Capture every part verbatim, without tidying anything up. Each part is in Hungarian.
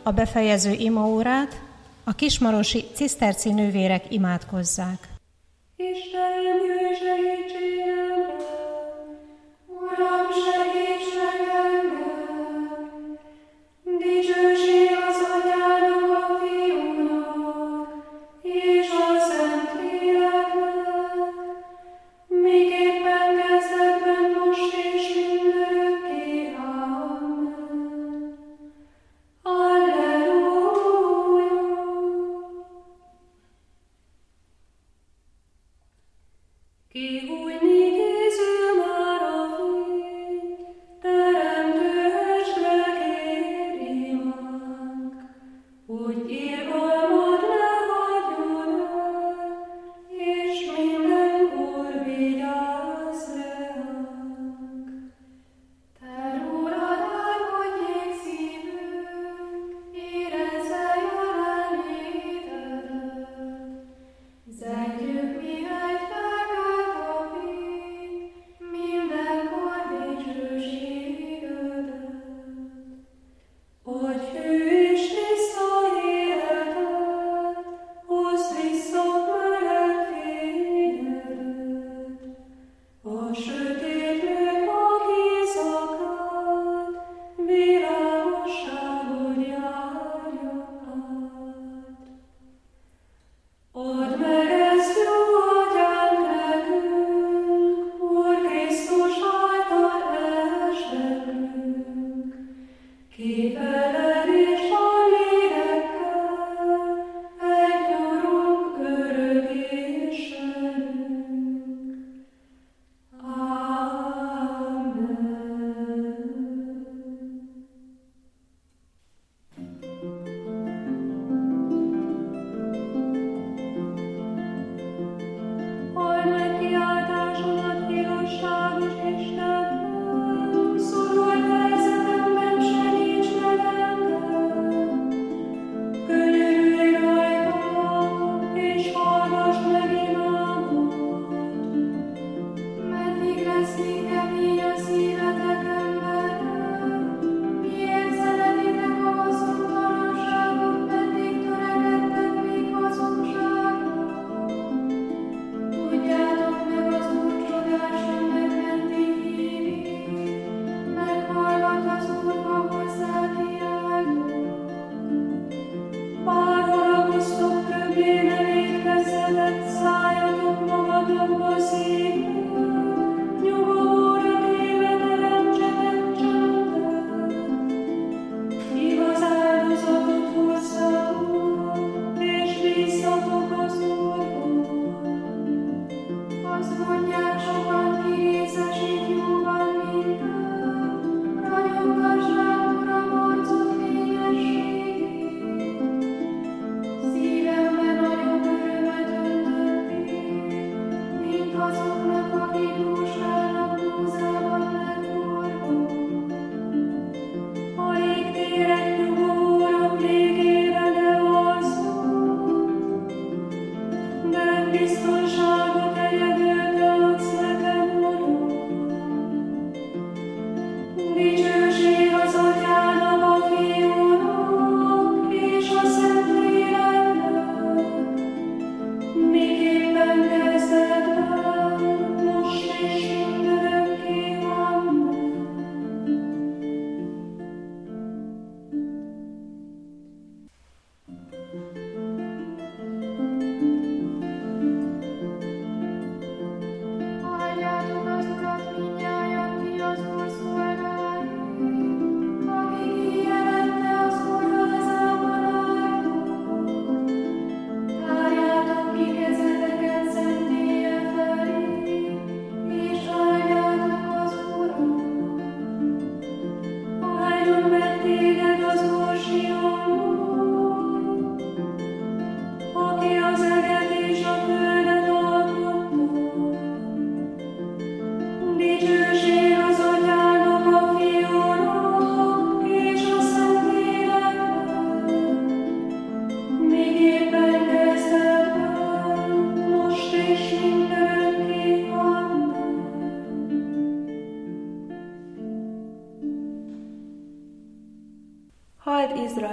a befejező imaórát, a kismarosi ciszterci nővérek imádkozzák. Istenem, jöjj segítségemre! Uram, segíts meg engem! Dicsőség az Atyának, a Fiúnak, és a Szentléleknek, miképpen kezdetben, most és mindörökké. Amen. Alleluja! Ki úgy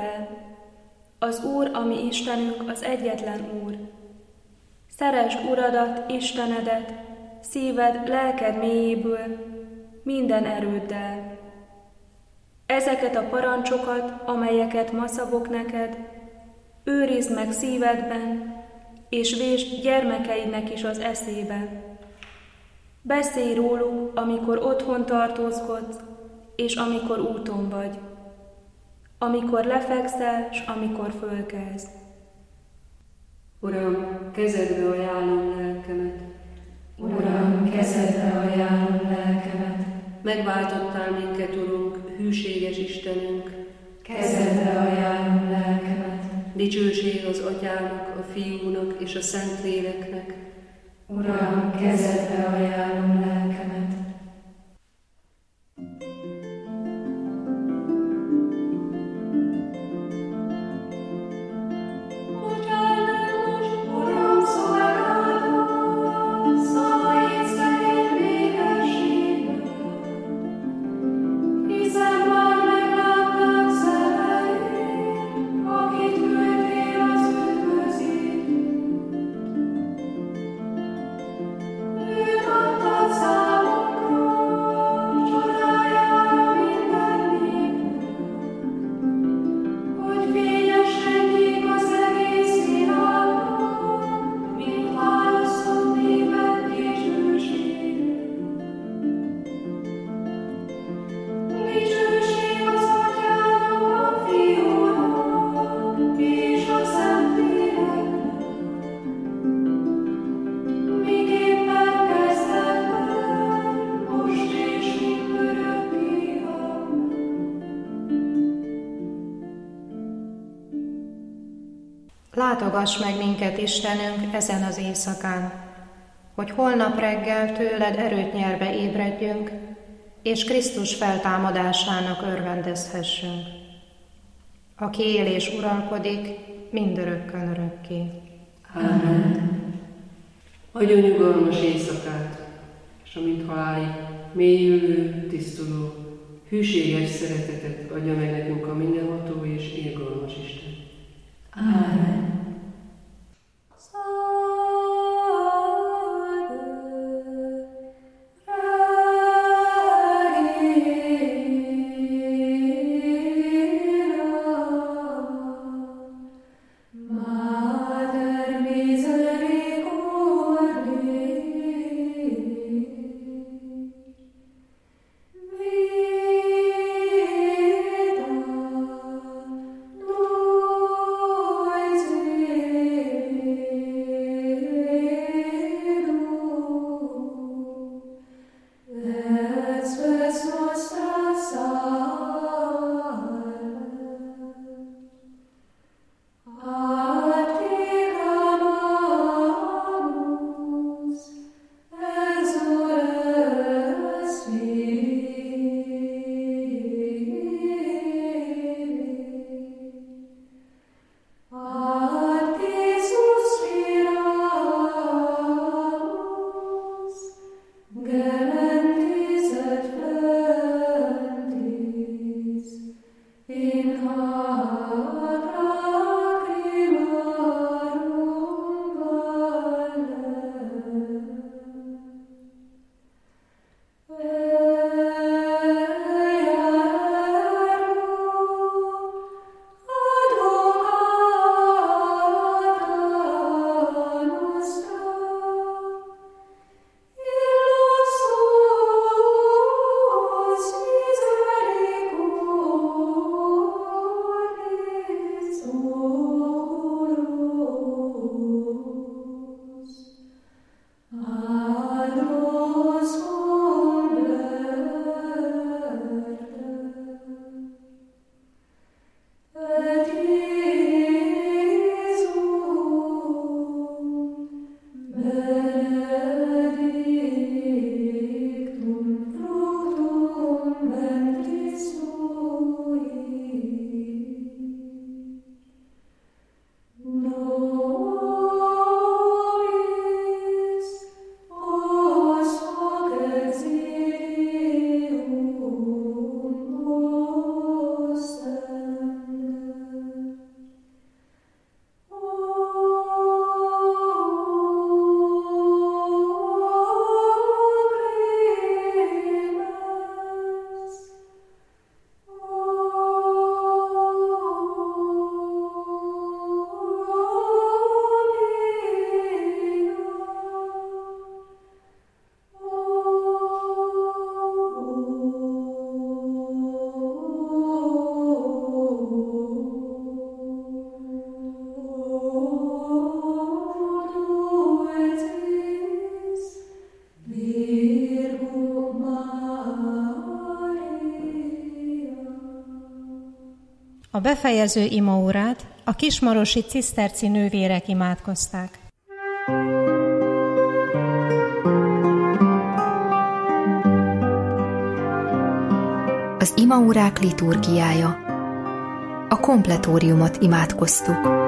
el. Az Úr, ami Istenünk, az egyetlen Úr. Szeresd Uradat, Istenedet, szíved, lelked mélyéből, minden erőddel. Ezeket a parancsokat, amelyeket ma szabok neked, őrizd meg szívedben, és vésd gyermekeidnek is az eszébe. Beszélj róluk, amikor otthon tartózkodsz, és amikor úton vagy, amikor lefekszel, s amikor fölkelsz. Uram, kezedbe ajánlom lelkemet. Uram, kezedbe ajánlom lelkemet. Megváltottál minket, Urunk, hűséges Istenünk. Kezedbe ajánlom lelkemet. Dicsőség az Atyának, a Fiúnak és a Szentléleknek. Uram, kezedbe ajánlom lelkemet. Látogass meg minket, Istenünk, ezen az éjszakán, hogy holnap reggel tőled erőt nyerve ébredjünk, és Krisztus feltámadásának örvendezhessünk, aki él és uralkodik mindörökkön örökké. Amen. Adjon nyugalmas éjszakát, és amint halálig mélyülő, tisztuló, hűséges szeretetet adja meg nekünk a mindenható és irgalmas Isten. Amen. Vita A befejező imaórát a kismarosi ciszterci nővérek imádkozták. Az imaórák liturgiája. A kompletóriumot imádkoztuk.